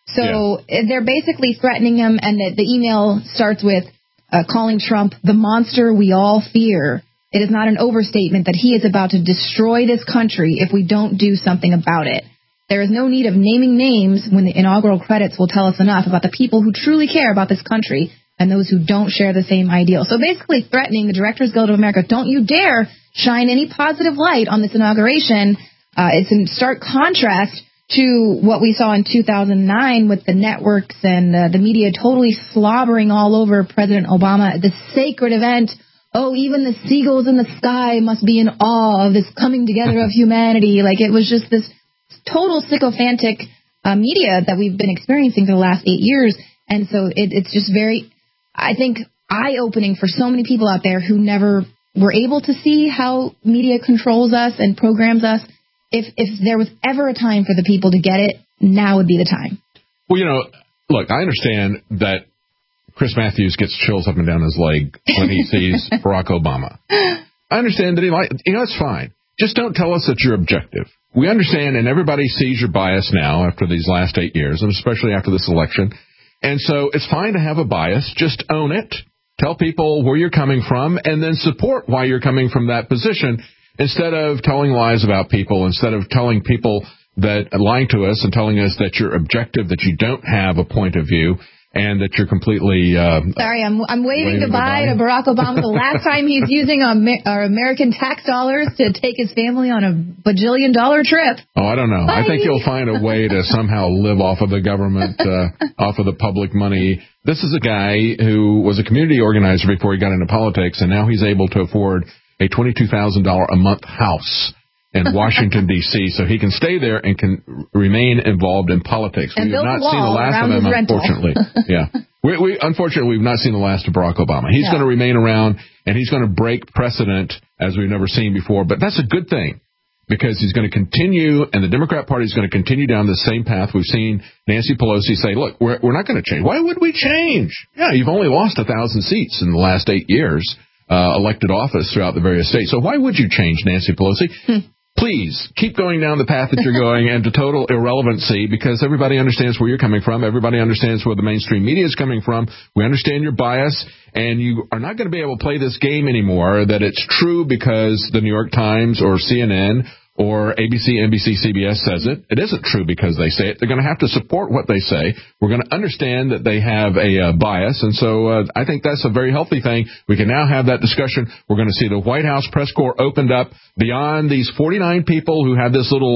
So they're basically threatening him, and the email starts with calling Trump the monster we all fear. It is not an overstatement that he is about to destroy this country if we don't do something about it. There is no need of naming names when the inaugural credits will tell us enough about the people who truly care about this country and those who don't share the same ideal. So basically threatening the Directors Guild of America, don't you dare shine any positive light on this inauguration. It's in stark contrast to what we saw in 2009 with the networks and the media totally slobbering all over President Obama at this sacred event. Oh, even the seagulls in the sky must be in awe of this coming together of humanity. Like, it was just this total sycophantic media that we've been experiencing for the last 8 years. And so it's just very, I think, eye-opening for so many people out there who never were able to see how media controls us and programs us. If there was ever a time for the people to get it, now would be the time. Well, look, I understand that Chris Matthews gets chills up and down his leg when he sees Barack Obama. I understand that it's fine. Just don't tell us that you're objective. We understand, and everybody sees your bias now after these last 8 years, and especially after this election. And so it's fine to have a bias. Just own it. Tell people where you're coming from, and then support why you're coming from that position, instead of telling lies about people, instead of telling people that lying to us and telling us that you're objective, that you don't have a point of view, and that you're completely... Sorry, I'm waving goodbye to Barack Obama. The last time he's using our American tax dollars to take his family on a bajillion-dollar trip. Oh, I don't know. Bye. I think you'll find a way to somehow live off of the government, off of the public money. This is a guy who was a community organizer before he got into politics, and now he's able to afford a $22,000 a month house in Washington, D.C., so he can stay there and can remain involved in politics. And we have not seen the last of him, unfortunately. Unfortunately, we've not seen the last of Barack Obama. He's going to remain around, and he's going to break precedent as we've never seen before. But that's a good thing, because he's going to continue, and the Democrat Party is going to continue down the same path. We've seen Nancy Pelosi say, look, we're not going to change. Why would we change? Yeah, you've only lost 1,000 seats in the last 8 years, elected office throughout the various states. So why would you change, Nancy Pelosi? Please keep going down the path that you're going, and to total irrelevancy, because everybody understands where you're coming from. Everybody understands where the mainstream media is coming from. We understand your bias, and you are not going to be able to play this game anymore that it's true because the New York Times or CNN or ABC, NBC, CBS says it. It isn't true because they say it. They're going to have to support what they say. We're going to understand that they have a bias, and so I think that's a very healthy thing. We can now have that discussion. We're going to see the White House press corps opened up beyond these 49 people who have this little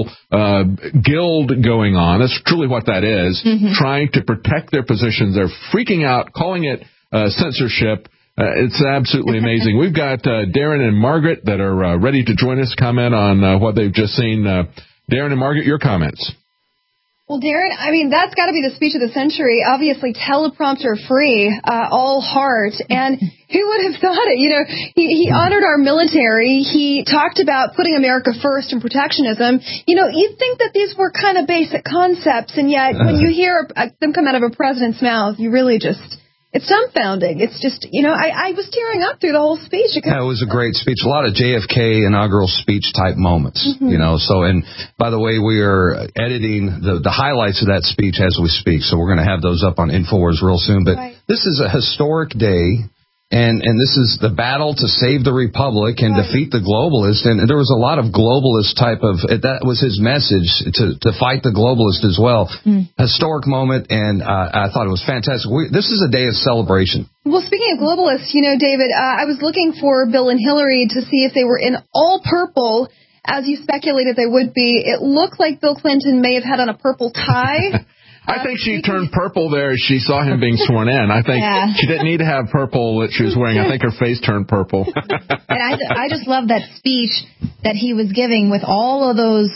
guild going on. That's truly what that is, trying to protect their positions. They're freaking out, calling it censorship. It's absolutely amazing. We've got Darren and Margaret that are ready to join us, comment on what they've just seen. Darren and Margaret, your comments. Well, Darren, I mean, that's got to be the speech of the century. Obviously, teleprompter free, all heart. And who would have thought it? He honored our military. He talked about putting America first and protectionism. You'd think that these were kind of basic concepts, and yet when you hear them come out of a president's mouth, you really just... it's dumbfounding. It's just, I was tearing up through the whole speech. Yeah, it was a great speech. A lot of JFK inaugural speech type moments, So, and by the way, we are editing the highlights of that speech as we speak. So we're going to have those up on InfoWars real soon. But this is a historic day. And this is the battle to save the republic and defeat the globalists. And there was a lot of globalist type of, that was his message, to fight the globalist as well. Historic moment, and I thought it was fantastic. This is a day of celebration. Well, speaking of globalists, David, I was looking for Bill and Hillary to see if they were in all purple, as you speculated they would be. It looked like Bill Clinton may have had on a purple tie. I think she turned purple there as she saw him being sworn in. I think she didn't need to have purple that she was wearing. I think her face turned purple. And I just love that speech that he was giving with all of those.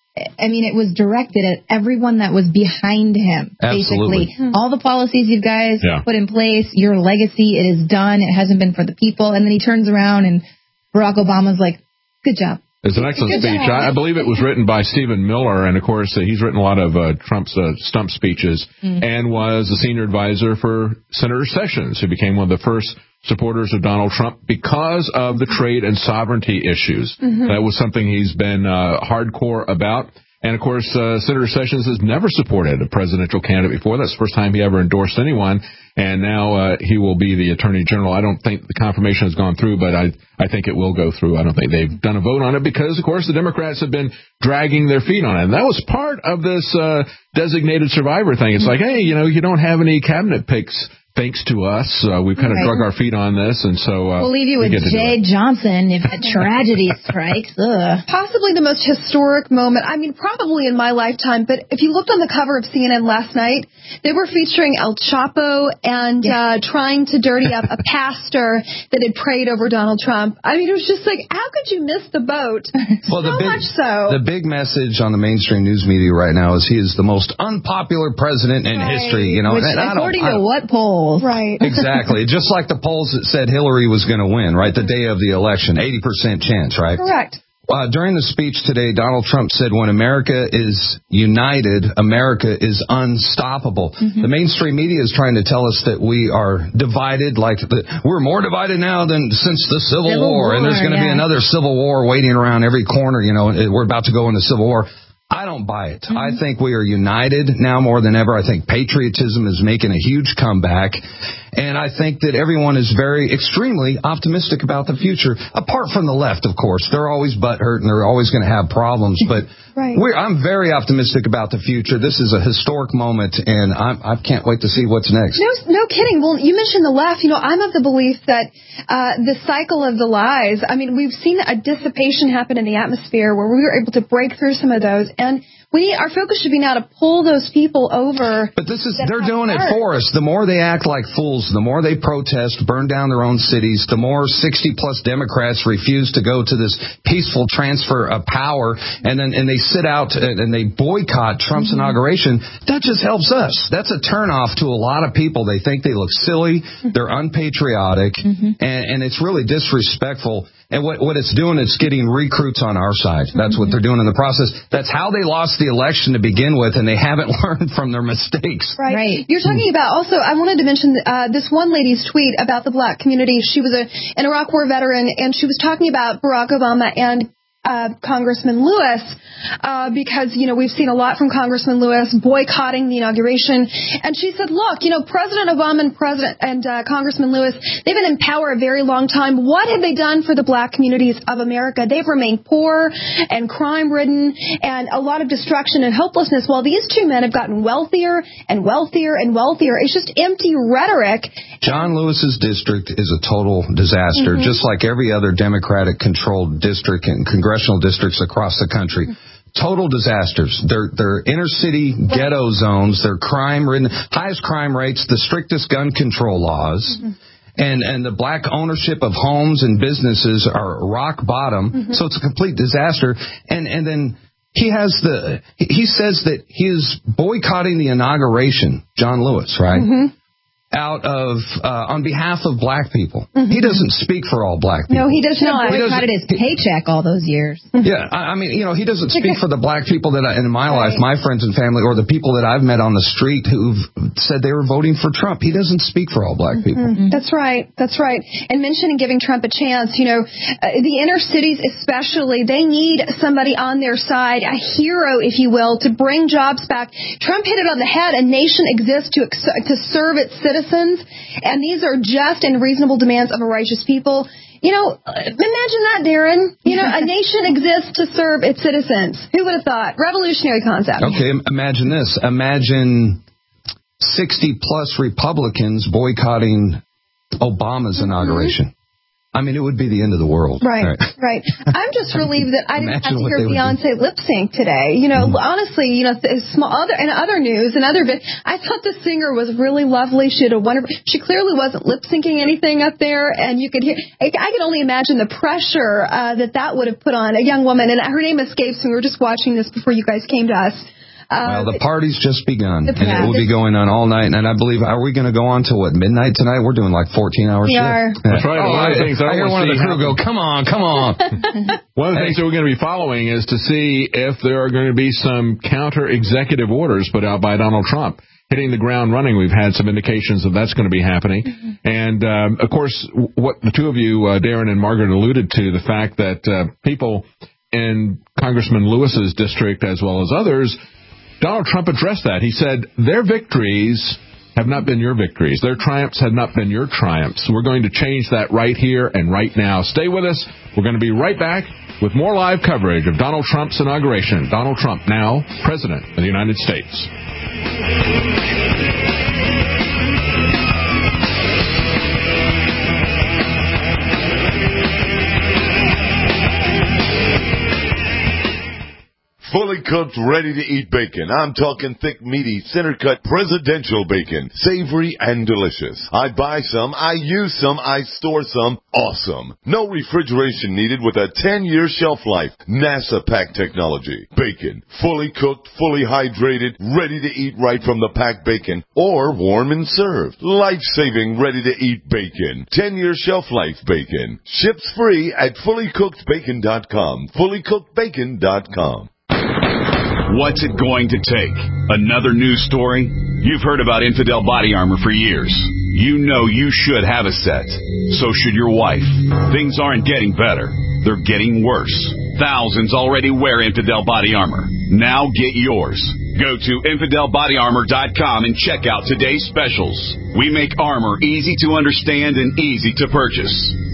I mean, it was directed at everyone that was behind him, Absolutely. basically. All the policies you guys put in place, your legacy, it is done. It hasn't been for the people. And then he turns around and Barack Obama's like, good job. It's an excellent speech. I believe it was written by Stephen Miller, and, of course, he's written a lot of Trump's stump speeches and was a senior advisor for Senator Sessions, who became one of the first supporters of Donald Trump because of the trade and sovereignty issues. That was something he's been hardcore about. And, of course, Senator Sessions has never supported a presidential candidate before. That's the first time he ever endorsed anyone. And now he will be the Attorney General. I don't think the confirmation has gone through, but I think it will go through. I don't think they've done a vote on it because, of course, the Democrats have been dragging their feet on it. And that was part of this designated survivor thing. It's like, hey, you don't have any cabinet picks. Thanks to us, we've kind of drug our feet on this, and so we'll leave you with Jay Johnson if a tragedy strikes. Possibly the most historic moment, I mean, probably in my lifetime, but if you looked on the cover of CNN last night, they were featuring El Chapo and trying to dirty up a pastor that had prayed over Donald Trump. I mean, it was just like, how could you miss the boat? Well, The big message on the mainstream news media right now is he is the most unpopular president in history. Which, according to what poll? Right. Exactly. Just like the polls that said Hillary was going to win, right? The day of the election, 80% chance, right? Correct. During the speech today, Donald Trump said, when America is united, America is unstoppable. The mainstream media is trying to tell us that we are divided, we're more divided now than since the Civil War, and there's going to be another Civil War waiting around every corner, we're about to go into Civil War. I don't buy it. I think we are united now more than ever. I think patriotism is making a huge comeback. And I think that everyone is extremely optimistic about the future, apart from the left, of course. They're always butthurt and they're always going to have problems. But I'm very optimistic about the future. This is a historic moment, and I can't wait to see what's next. No kidding. Well, you mentioned the left. I'm of the belief that the cycle of the lies, I mean, we've seen a dissipation happen in the atmosphere where we were able to break through some of those. And our focus should be now to pull those people over. But they're doing it for us. The more they act like fools, the more they protest, burn down their own cities, the more 60-plus Democrats refuse to go to this peaceful transfer of power, and they sit out and they boycott Trump's inauguration. That just helps us. That's a turnoff to a lot of people. They think they look silly, they're unpatriotic, and it's really disrespectful. And what it's doing, it's getting recruits on our side. That's what they're doing in the process. That's how they lost the election to begin with, and they haven't learned from their mistakes. Right. You're talking about also, I wanted to mention this one lady's tweet about the black community. She was an Iraq War veteran, and she was talking about Barack Obama and Congressman Lewis, because, we've seen a lot from Congressman Lewis boycotting the inauguration. And she said, look, President Obama and Congressman Lewis, they've been in power a very long time. What have they done for the black communities of America? They've remained poor and crime-ridden and a lot of destruction and hopelessness, while these two men have gotten wealthier and wealthier and wealthier. It's just empty rhetoric. John Lewis's district is a total disaster, just like every other Democratic-controlled district and congressional districts across the country. Total disasters. They're inner city ghetto zones. They're crime-ridden, highest crime rates, the strictest gun control laws. And the black ownership of homes and businesses are rock bottom. So it's a complete disaster. And then he says that he is boycotting the inauguration, John Lewis, right? out of on behalf of black people. He doesn't speak for all black people. No, he does not. He boycotted his paycheck all those years. Yeah, I mean, he doesn't speak for the black people that in my life, my friends and family, or the people that I've met on the street who've said they were voting for Trump. He doesn't speak for all black people. That's right. That's right. And mentioning giving Trump a chance, the inner cities especially, they need somebody on their side, a hero, if you will, to bring jobs back. Trump hit it on the head. A nation exists to serve its citizens, and these are just and reasonable demands of a righteous people. Imagine that, Darren. A nation exists to serve its citizens. Who would have thought? Revolutionary concept. Okay, imagine this. Imagine 60-plus Republicans boycotting Obama's inauguration. I mean, it would be the end of the world. Right. I'm just relieved that I didn't have to hear Beyonce lip sync today. Honestly, in other news and other bits, I thought the singer was really lovely. She had a wonderful. She clearly wasn't lip syncing anything up there, and you could hear. I could only imagine the pressure that would have put on a young woman. And her name escapes me. We were just watching this before you guys came to us. Well, the party's just begun, and it will be going on all night. And I believe, are we going to go on till midnight tonight? We're doing like 14-hour shift. Are. That's right. One of the things I hear one of the crew go, come on. One of the things that we're going to be following is to see if there are going to be some counter-executive orders put out by Donald Trump. Hitting the ground running, we've had some indications that that's going to be happening. And, of course, what the two of you, Darren and Margaret, alluded to, the fact that people in Congressman Lewis's district, as well as others, Donald Trump addressed that. He said, their victories have not been your victories. Their triumphs have not been your triumphs. We're going to change that right here and right now. Stay with us. We're going to be right back with more live coverage of Donald Trump's inauguration. Donald Trump, now President of the United States. Fully cooked, ready-to-eat bacon. I'm talking thick, meaty, center-cut, presidential bacon. Savory and delicious. I buy some, I use some, I store some. Awesome. No refrigeration needed with a 10-year shelf life. NASA pack technology. Bacon. Fully cooked, fully hydrated, ready to eat right from the packed bacon. Or warm and served. Life-saving, ready-to-eat bacon. 10-year shelf life bacon. Ships free at fullycookedbacon.com. Fullycookedbacon.com. What's it going to take? Another news story? You've heard about Infidel Body Armor for years. You know you should have a set. So should your wife. Things aren't getting better. They're getting worse. Thousands already wear Infidel Body Armor. Now get yours. Go to InfidelBodyArmor.com and check out today's specials. We make armor easy to understand and easy to purchase.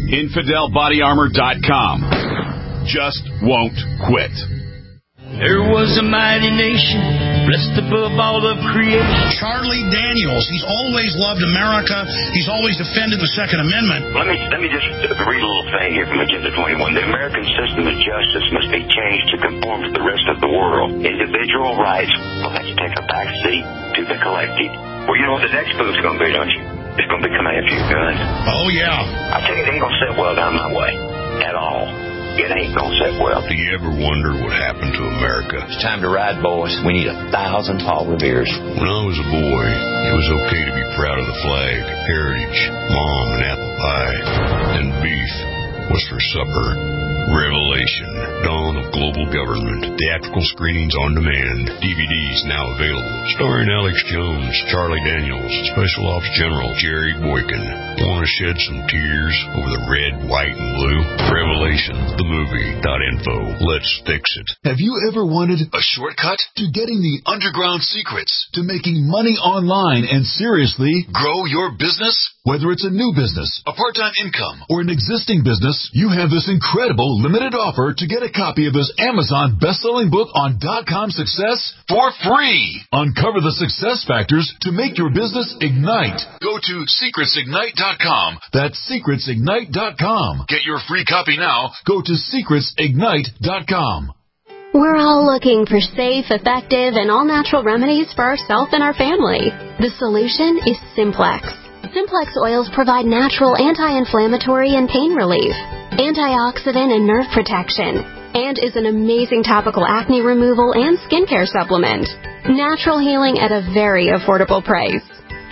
InfidelBodyArmor.com. Just won't quit. There was a mighty nation, blessed above all of creation. Charlie Daniels, he's always loved America. He's always defended the Second Amendment. Let me just read a little thing here from Agenda 21. The American system of justice must be changed to conform to the rest of the world. Individual rights will have to take a back seat to the collective. Well, you know what the next move's going to be, don't you? It's going to be coming after your guns. Oh, yeah. I tell you, it ain't going to sit well down my way at all. It ain't gonna sit well. Do you ever wonder what happened to America? It's time to ride, boys. We need 1,000 Paul Revere's. When I was a boy, it was okay to be proud of the flag, heritage, mom, and apple pie. And beef was for supper. Revelation, Dawn of Global Government. Theatrical screenings on demand. DVDs now available. Starring Alex Jones, Charlie Daniels, Special Ops General Jerry Boykin. Want to shed some tears over the red, white, and blue? Revelation, the movie.info. Let's fix it. Have you ever wanted a shortcut to getting the underground secrets to making money online and seriously grow your business? Whether it's a new business, a part-time income, or an existing business, you have this incredible limited offer to get a copy of his Amazon best-selling book on .com success for free. Uncover the success factors to make your business ignite. Go to secretsignite.com. That's secretsignite.com. Get your free copy now. Go to secretsignite.com. We're all looking for safe, effective, and all-natural remedies for ourselves and our family. The solution is Simplex. Simplex oils provide natural anti-inflammatory and pain relief, antioxidant and nerve protection, and is an amazing topical acne removal and skincare supplement. Natural healing at a very affordable price.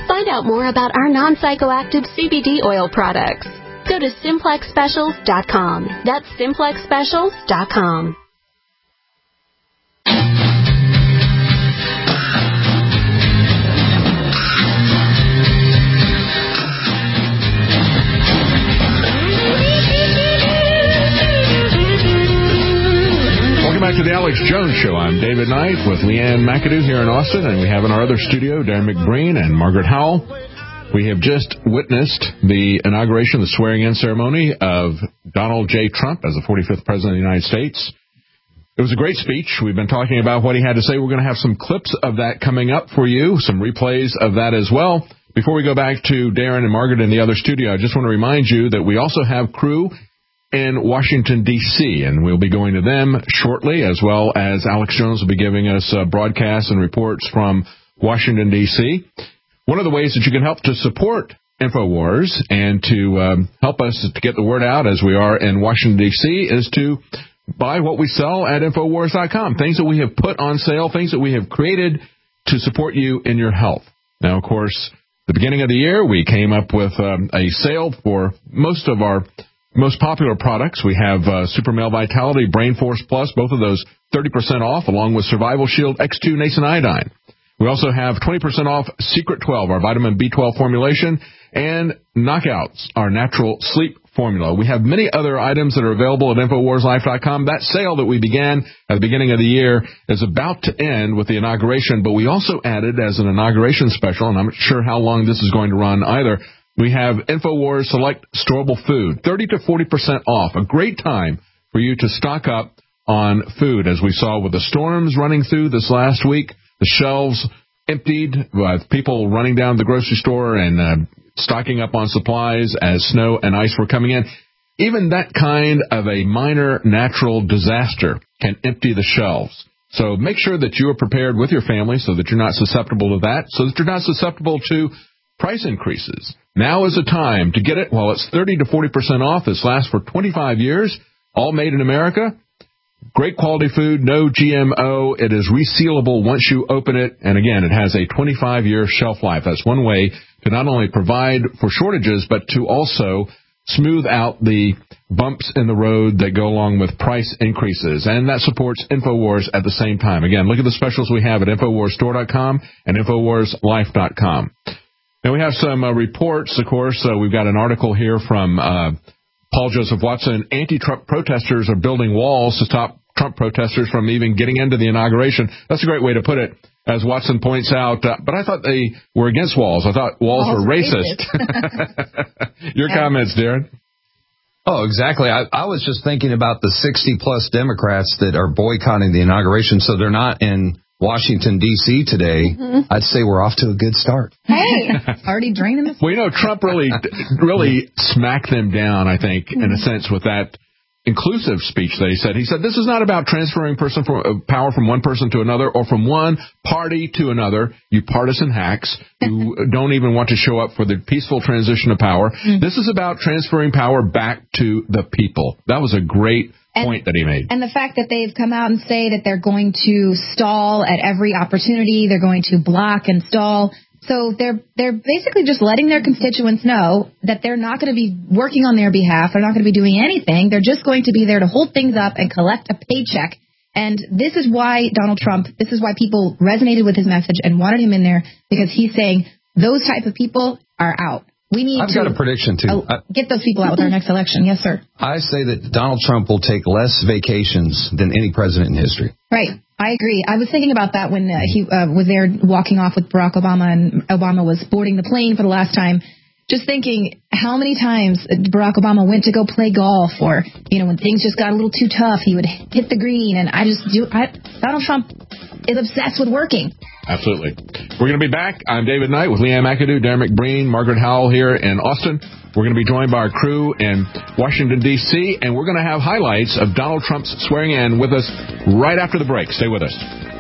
Find out more about our non-psychoactive CBD oil products. Go to SimplexSpecials.com. That's SimplexSpecials.com. Welcome back to the Alex Jones Show. I'm David Knight with Leanne McAdoo here in Austin, and we have in our other studio Darren McBreen and Margaret Howell. We have just witnessed the inauguration, the swearing-in ceremony of Donald J. Trump as the 45th President of the United States. It was a great speech. We've been talking about what he had to say. We're going to have some clips of that coming up for you, some replays of that as well. Before we go back to Darren and Margaret in the other studio, I just want to remind you that we also have crew in Washington, D.C., and we'll be going to them shortly, as well as Alex Jones will be giving us broadcasts and reports from Washington, D.C. One of the ways that you can help to support InfoWars and to help us to get the word out as we are in Washington, D.C., is to buy what we sell at InfoWars.com, things that we have put on sale, things that we have created to support you in your health. Now, of course, the beginning of the year, we came up with a sale for most of our most popular products. We have Super Male Vitality, Brain Force Plus, both of those 30% off, along with Survival Shield X2 Nascent Iodine. We also have 20% off Secret 12, our vitamin B12 formulation, and Knockouts, our natural sleep formula. We have many other items that are available at InfoWarsLife.com. That sale that we began at the beginning of the year is about to end with the inauguration, but we also added as an inauguration special, and I'm not sure how long this is going to run either, we have InfoWars Select Storable Food, 30 to 40% off. A great time for you to stock up on food. As we saw with the storms running through this last week, the shelves emptied with people running down the grocery store and stocking up on supplies as snow and ice were coming in. Even that kind of a minor natural disaster can empty the shelves. So make sure that you are prepared with your family so that you're not susceptible to that, so that you're not susceptible to price increases. Now is the time to get it while it's 30 to 40% off. This lasts for 25 years, all made in America. Great quality food, no GMO. It is resealable once you open it. And again, it has a 25-year shelf life. That's one way to not only provide for shortages, but to also smooth out the bumps in the road that go along with price increases. And that supports InfoWars at the same time. Again, look at the specials we have at InfoWarsStore.com and InfoWarsLife.com. Now, we have some reports, of course. We've got an article here from Paul Joseph Watson. Anti-Trump protesters are building walls to stop Trump protesters from even getting into the inauguration. That's a great way to put it, as Watson points out. But I thought they were against walls. I thought walls were racist. Your comments, Darren? Oh, exactly. I was just thinking about the 60-plus Democrats that are boycotting the inauguration, so they're not in Washington, D.C. today. Mm-hmm. I'd say we're off to a good start. Hey, already drained them. Well, you know, Trump really smacked them down, I think, in a sense, with that inclusive speech that he said. He said, this is not about transferring power from one person to another or from one party to another, you partisan hacks who don't even want to show up for the peaceful transition of power. Mm-hmm. This is about transferring power back to the people. That was a great point that he made. And the fact that they've come out and say that they're going to stall at every opportunity, they're going to block and stall. So they're basically just letting their constituents know that they're not going to be working on their behalf. They're not going to be doing anything. They're just going to be there to hold things up and collect a paycheck. And this is why Donald Trump, this is why people resonated with his message and wanted him in there, because he's saying those type of people are out. I've got a prediction, too. Get those people out with our next election. Yes, sir. I say that Donald Trump will take less vacations than any president in history. Right. I agree. I was thinking about that when he was there walking off with Barack Obama and Obama was boarding the plane for the last time. Just thinking how many times Barack Obama went to go play golf, or, you know, when things just got a little too tough, he would hit the green. And Donald Trump is obsessed with working. Absolutely. We're going to be back. I'm David Knight with Leanne McAdoo, Darren McBreen, Margaret Howell here in Austin. We're going to be joined by our crew in Washington, D.C., and we're going to have highlights of Donald Trump's swearing in with us right after the break. Stay with us.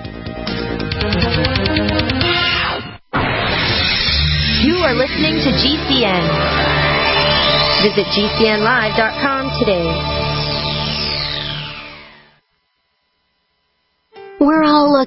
You are listening to GCN. Visit GCNlive.com today. We're all looking